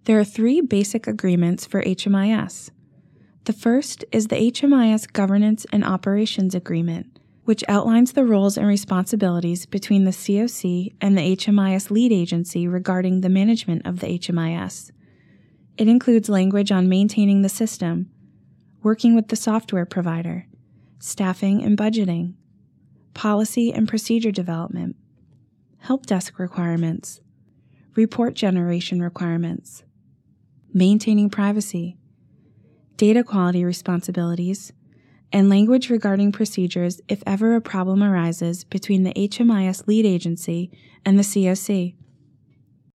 There are 3 basic agreements for HMIS. The first is the HMIS Governance and Operations Agreement, which outlines the roles and responsibilities between the COC and the HMIS lead agency regarding the management of the HMIS. It includes language on maintaining the system, working with the software provider, staffing and budgeting, policy and procedure development, help desk requirements, report generation requirements, maintaining privacy, data quality responsibilities, and language regarding procedures if ever a problem arises between the HMIS lead agency and the COC.